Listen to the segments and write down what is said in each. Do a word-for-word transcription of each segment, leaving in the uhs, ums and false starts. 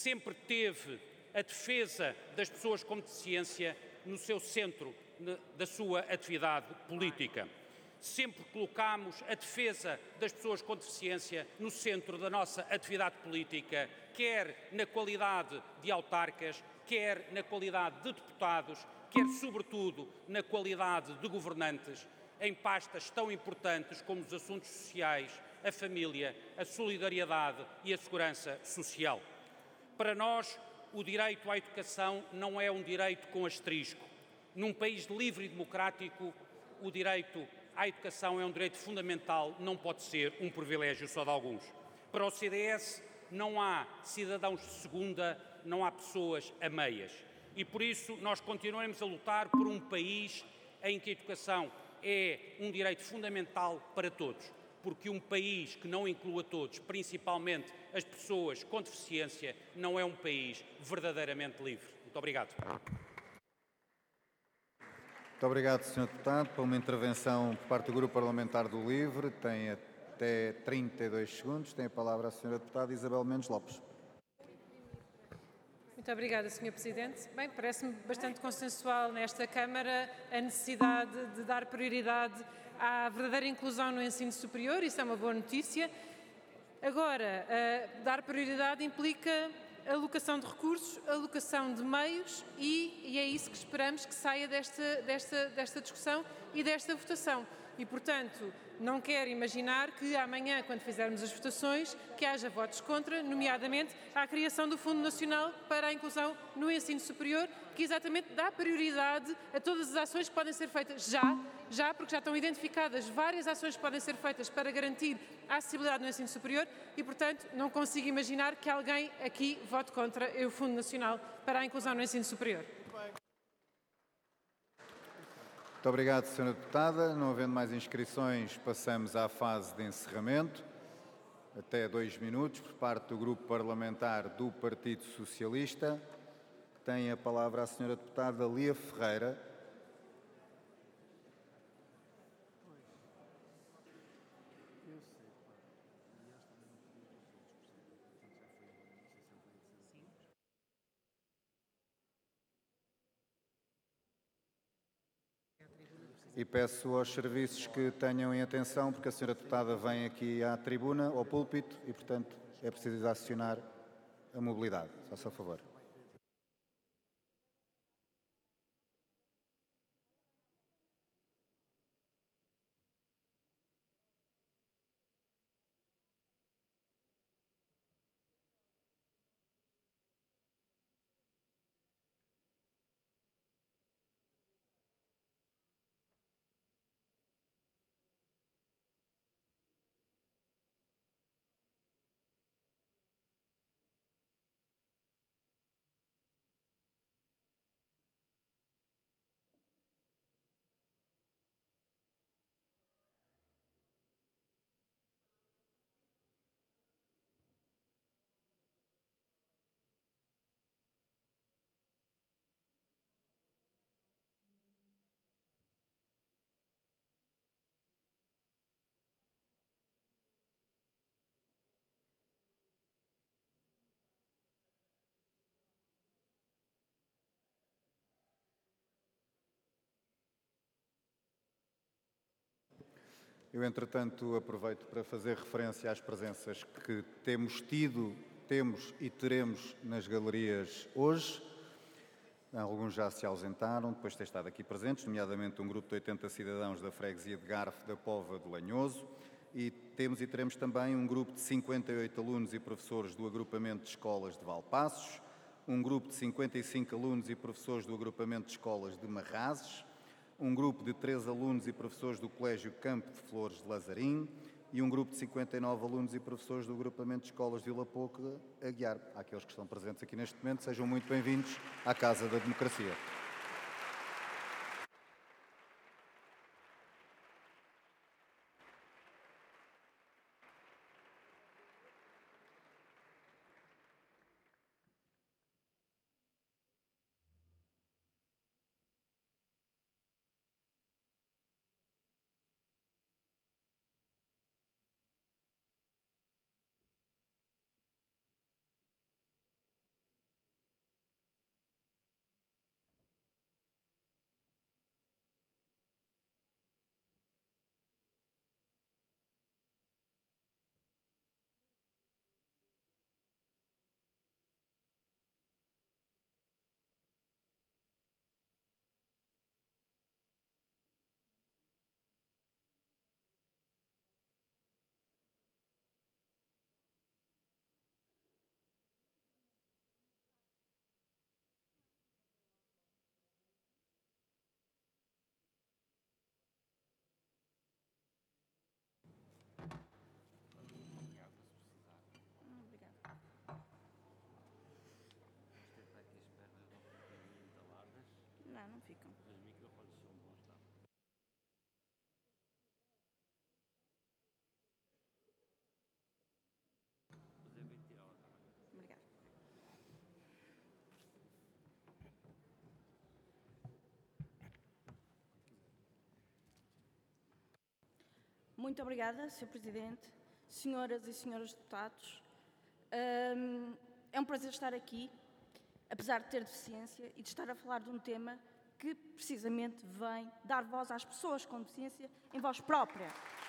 sempre teve a defesa das pessoas com deficiência no seu centro da sua atividade política. Sempre colocámos a defesa das pessoas com deficiência no centro da nossa atividade política, quer na qualidade de autarcas, quer na qualidade de deputados, quer sobretudo na qualidade de governantes, em pastas tão importantes como os assuntos sociais, a família, a solidariedade e a segurança social. Para nós, o direito à educação não é um direito com asterisco. Num país livre e democrático, o direito à educação é um direito fundamental, não pode ser um privilégio só de alguns. Para o C D S, não há cidadãos de segunda, não há pessoas a meias. E por isso nós continuamos a lutar por um país em que a educação é um direito fundamental para todos, porque um país que não inclua todos, principalmente as pessoas com deficiência, não é um país verdadeiramente livre. Muito obrigado. Muito obrigado, senhor Deputado. Para uma intervenção por parte do Grupo Parlamentar do LIVRE, tem até trinta e dois segundos. Tem a palavra a senhora Deputada Isabel Mendes Lopes. Muito obrigada, senhor Presidente. Bem, parece-me bastante consensual nesta Câmara a necessidade de dar prioridade à verdadeira inclusão no ensino superior, isso é uma boa notícia. Agora, uh, dar prioridade implica alocação de recursos, alocação de meios e, e é isso que esperamos que saia desta, desta, desta discussão e desta votação. E, portanto, não quero imaginar que amanhã, quando fizermos as votações, que haja votos contra, nomeadamente à criação do Fundo Nacional para a Inclusão no Ensino Superior, que exatamente dá prioridade a todas as ações que podem ser feitas já, já porque já estão identificadas várias ações que podem ser feitas para garantir a acessibilidade no ensino superior e, portanto, não consigo imaginar que alguém aqui vote contra o Fundo Nacional para a Inclusão no Ensino Superior. Muito obrigado, senhora Deputada. Não havendo mais inscrições, passamos à fase de encerramento. Até dois minutos, por parte do Grupo Parlamentar do Partido Socialista. Tem a palavra a senhora Deputada Lia Ferreira. E peço aos serviços que tenham em atenção, porque a senhora Deputada vem aqui à tribuna, ao púlpito, e, portanto, é preciso acionar a mobilidade. Faça o favor. Eu, entretanto, aproveito para fazer referência às presenças que temos tido, temos e teremos nas galerias hoje. Alguns já se ausentaram, depois de ter estado aqui presentes, nomeadamente um grupo de oitenta cidadãos da freguesia de Garfe da Póvoa de Lanhoso, e temos e teremos também um grupo de cinquenta e oito alunos e professores do agrupamento de escolas de Valpassos, um grupo de cinquenta e cinco alunos e professores do agrupamento de escolas de Marrazes, um grupo de três alunos e professores do Colégio Campo de Flores de Lazarim e um grupo de cinquenta e nove alunos e professores do agrupamento de escolas de Vila Pouca, Aguiar. Aqueles que estão presentes aqui neste momento, sejam muito bem-vindos à Casa da Democracia. ficam. Obrigada. Muito obrigada, senhor Presidente, senhoras e senhores deputados. Um, é um prazer estar aqui, apesar de ter deficiência, e de estar a falar de um tema que, precisamente, vem dar voz às pessoas com deficiência em voz própria.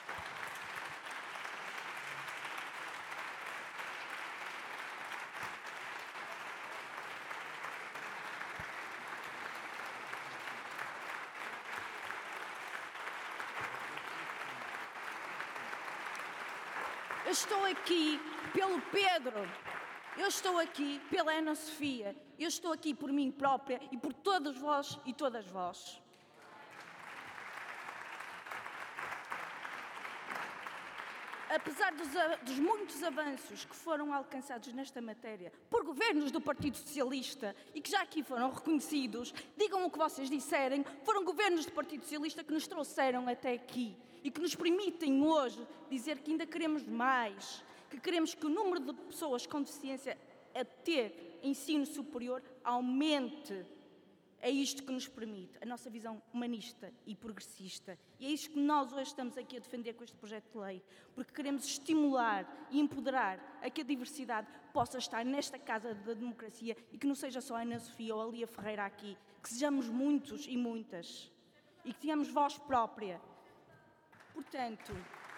Eu estou aqui pelo Pedro, eu estou aqui pela Ana Sofia, eu estou aqui por mim própria e por todos vós e todas vós. Apesar dos, dos muitos avanços que foram alcançados nesta matéria por governos do Partido Socialista e que já aqui foram reconhecidos, digam o que vocês disserem, foram governos do Partido Socialista que nos trouxeram até aqui e que nos permitem hoje dizer que ainda queremos mais, que queremos que o número de pessoas com deficiência a ter ensino superior aumente. É isto que nos permite a nossa visão humanista e progressista. E é isto que nós hoje estamos aqui a defender com este projeto de lei, porque queremos estimular e empoderar a que a diversidade possa estar nesta casa da democracia e que não seja só a Ana Sofia ou a Lia Ferreira aqui, que sejamos muitos e muitas e que tenhamos voz própria. Portanto,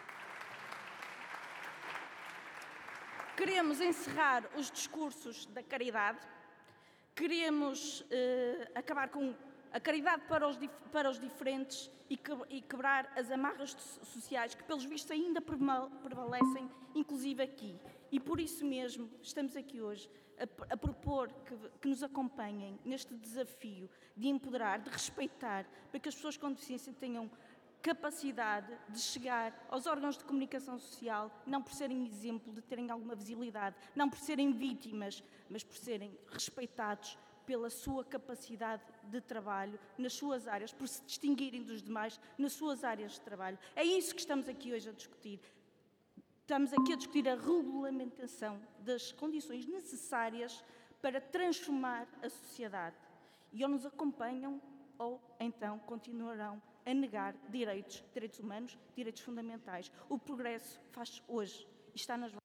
queremos encerrar os discursos da caridade, queremos eh, acabar com a caridade para os, para os diferentes e, que, e quebrar as amarras sociais que, pelos vistos, ainda prevalecem, inclusive aqui. E por isso mesmo estamos aqui hoje a, a propor que, que nos acompanhem neste desafio de empoderar, de respeitar, para que as pessoas com deficiência tenham capacidade de chegar aos órgãos de comunicação social, não por serem exemplo, de terem alguma visibilidade, não por serem vítimas, mas por serem respeitados pela sua capacidade de trabalho nas suas áreas, por se distinguirem dos demais nas suas áreas de trabalho. É isso que estamos aqui hoje a discutir. Estamos aqui a discutir a regulamentação das condições necessárias para transformar a sociedade. E ou nos acompanham ou então continuarão a negar direitos, direitos humanos, direitos fundamentais. O progresso faz hoje e está nas...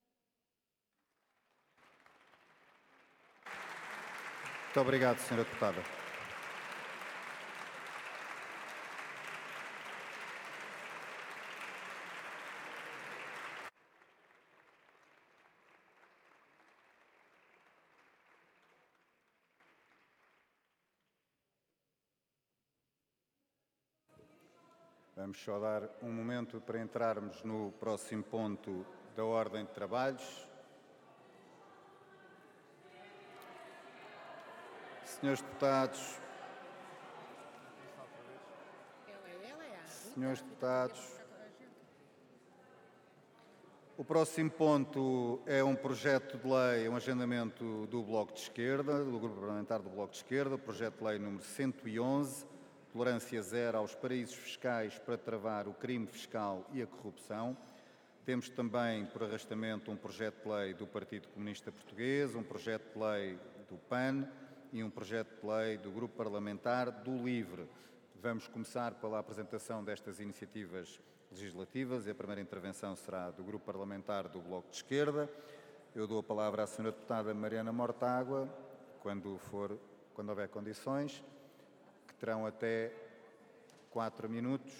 Muito obrigado, senhora Deputada. Vamos só dar um momento para entrarmos no próximo ponto da ordem de trabalhos. Senhores deputados, senhores deputados, o próximo ponto é um projeto de lei, um agendamento do Bloco de Esquerda, do Grupo Parlamentar do Bloco de Esquerda, projeto de lei número cento e onze, tolerância zero aos paraísos fiscais para travar o crime fiscal e a corrupção. Temos também, por arrastamento, um projeto de lei do Partido Comunista Português, um projeto de lei do P A N e um projeto de lei do Grupo Parlamentar do LIVRE. Vamos começar pela apresentação destas iniciativas legislativas e a primeira intervenção será do Grupo Parlamentar do Bloco de Esquerda. Eu dou a palavra à senhora deputada Mariana Mortágua, quando, for, quando houver condições, que terão até quatro minutos.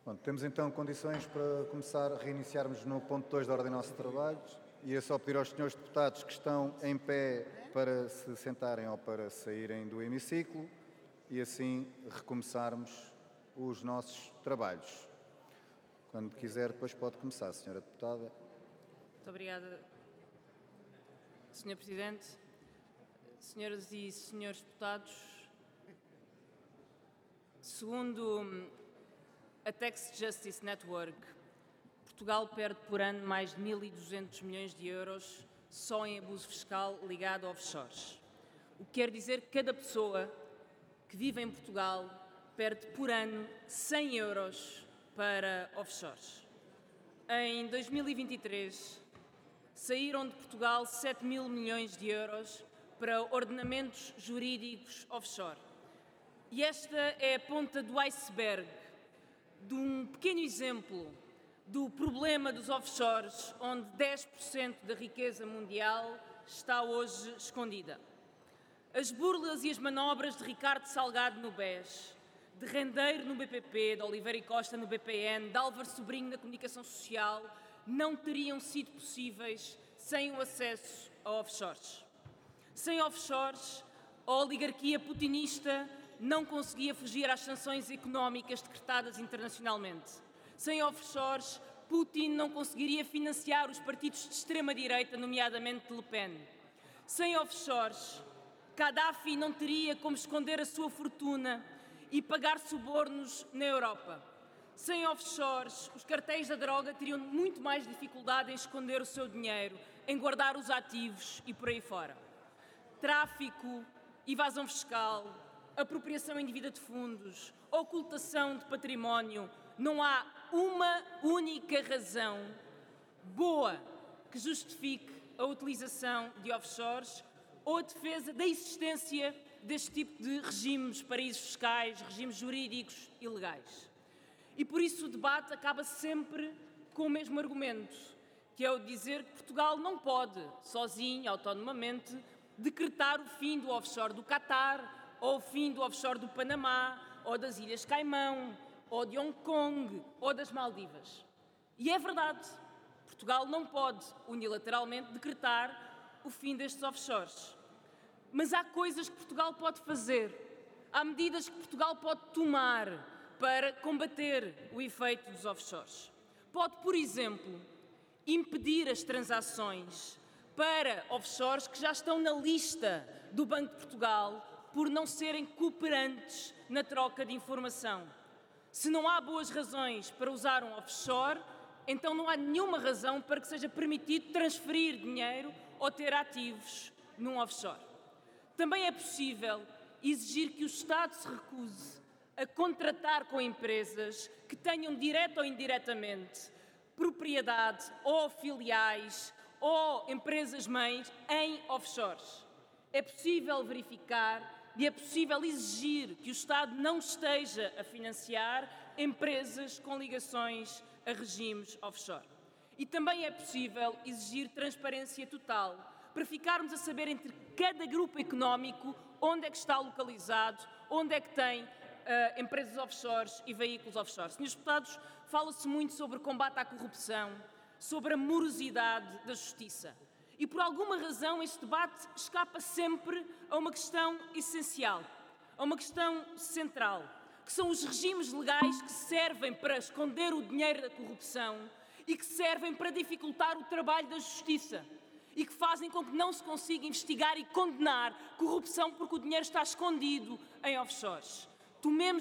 Bom, temos então condições para começar a reiniciarmos no ponto dois da ordem do nosso trabalho. E é só pedir aos senhores deputados que estão em pé para se sentarem ou para saírem do hemiciclo e assim recomeçarmos os nossos trabalhos. Quando quiser, depois pode começar, senhora deputada. Muito obrigada, senhor Presidente. Senhoras e senhores deputados, segundo a Tax Justice Network, Portugal perde por ano mais de mil e duzentos milhões de euros só em abuso fiscal ligado a offshores. O que quer dizer que cada pessoa que vive em Portugal perde por ano cem euros para offshores. Em dois mil e vinte e três, saíram de Portugal sete mil milhões de euros para ordenamentos jurídicos offshore. E esta é a ponta do iceberg de um pequeno exemplo do problema dos offshores, onde dez por cento da riqueza mundial está hoje escondida. As burlas e as manobras de Ricardo Salgado no B E S, de Rendeiro no B P P, de Oliveira e Costa no B P N, de Álvaro Sobrinho na Comunicação Social, não teriam sido possíveis sem o acesso a offshores. Sem offshores, a oligarquia putinista não conseguia fugir às sanções económicas decretadas internacionalmente. Sem offshores, Putin não conseguiria financiar os partidos de extrema-direita, nomeadamente Le Pen. Sem offshores, Gaddafi não teria como esconder a sua fortuna e pagar subornos na Europa. Sem offshores, os cartéis da droga teriam muito mais dificuldade em esconder o seu dinheiro, em guardar os ativos e por aí fora. Tráfico, evasão fiscal, apropriação indevida de fundos, ocultação de património, não há uma única razão boa que justifique a utilização de offshores ou a defesa da existência deste tipo de regimes, paraísos fiscais, regimes jurídicos ilegais. E por isso o debate acaba sempre com o mesmo argumento, que é o de dizer que Portugal não pode, sozinho, autonomamente, decretar o fim do offshore do Qatar, ou o fim do offshore do Panamá, ou das Ilhas Caimão, ou de Hong Kong, ou das Maldivas. E é verdade, Portugal não pode unilateralmente decretar o fim destes offshores. Mas há coisas que Portugal pode fazer, há medidas que Portugal pode tomar para combater o efeito dos offshores. Pode, por exemplo, impedir as transações para offshores que já estão na lista do Banco de Portugal por não serem cooperantes na troca de informação. Se não há boas razões para usar um offshore, então não há nenhuma razão para que seja permitido transferir dinheiro ou ter ativos num offshore. Também é possível exigir que o Estado se recuse a contratar com empresas que tenham, direto ou indiretamente, propriedade ou filiais ou empresas-mães em offshores. É possível verificar e é possível exigir que o Estado não esteja a financiar empresas com ligações a regimes offshore. E também é possível exigir transparência total para ficarmos a saber entre cada grupo económico onde é que está localizado, onde é que tem uh, empresas offshores e veículos offshore. Senhores deputados, fala-se muito sobre o combate à corrupção, sobre a morosidade da justiça. E por alguma razão este debate escapa sempre a uma questão essencial, a uma questão central, que são os regimes legais que servem para esconder o dinheiro da corrupção e que servem para dificultar o trabalho da justiça e que fazem com que não se consiga investigar e condenar corrupção porque o dinheiro está escondido em offshores. Tomemos